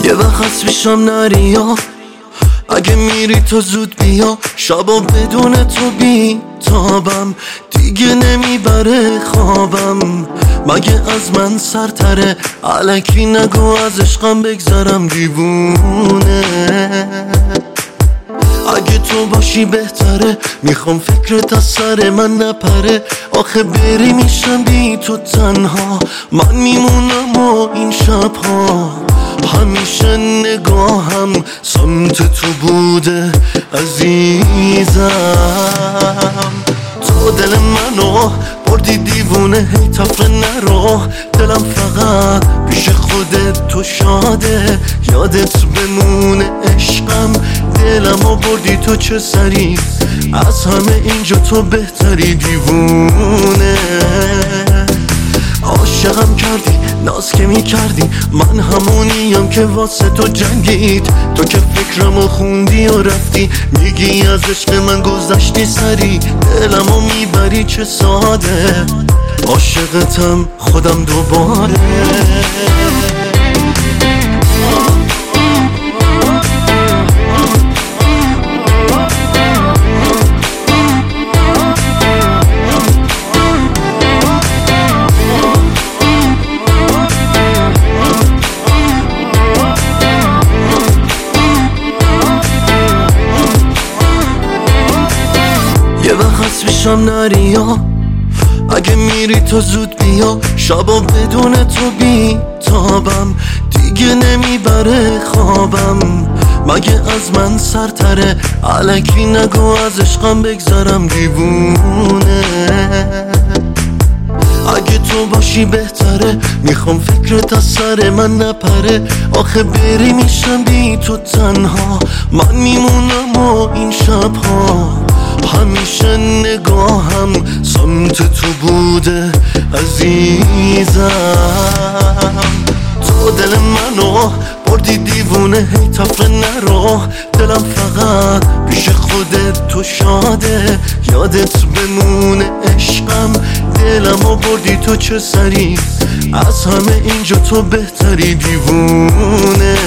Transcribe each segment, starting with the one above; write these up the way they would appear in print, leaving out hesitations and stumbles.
یه وقت پیشم نریا، اگه میری تو زود بیا. شبا بدون تو بی تابم، دیگه نمیبره خوابم. مگه از من سرتره؟ الکی نگو از عشقم بگذرم دیوونه. اگه تو باشی بهتره، میخوام فکرت از سر من نپره. آخه بری میشم بی تو تنها، من میمونم و این شبها همیشه نگاهم سمت تو بوده عزیزم. تو دل منو بردی دیوونه، هی تفره نرو. دلم فقط پیش خودت تو شاده، یادت بمونه عشقم. دلمو بردی تو چه سری، از همه اینجا تو بهتری دیوونه. عاشقم کردی ناز که می کردی، من همونیم که واسه تو جنگید. تو که فکرمو خوندی و رفتی، میگی از عشق من گذشتی سری. دلمو میبری چه ساده، عاشقتم خودم دوباره. یه وقت پیشم نریا، اگه میری تو زود بیا. شبا بدون تو بی تابم، دیگه نمیبره خوابم. مگه از من سرتره؟ الکی نگو از عشقم بگذرم دیوونه. اگه تو باشی بهتره، میخوام فکرت از سر من نپره. آخه بری میشم بی تو تنها، من میمونم و این شبها همیشه نگاهم سمت تو بوده عزیزم. تو دل منو بردی دیوونه، هی تفره نرو. دلم فقط پیش خودت تو شاده، یادت بمونه عشقم. دلمو بردی تو چه سری، از همه اینجا تو بهتری دیوونه.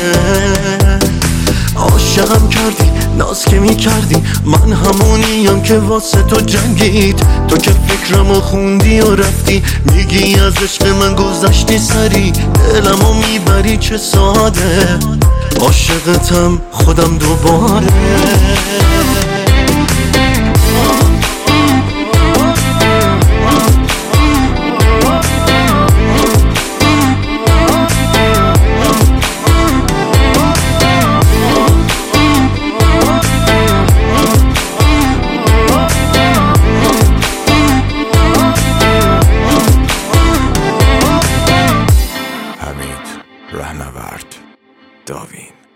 عاشقم کردی ناز که می کردی، من همونیم که واسه تو جنگید. تو که فکرمو خوندی و رفتی، میگی از عشق من گذشتی سری. دلمو میبری چه ساده، عاشقتم خودم دوباره. رهنورد داوین.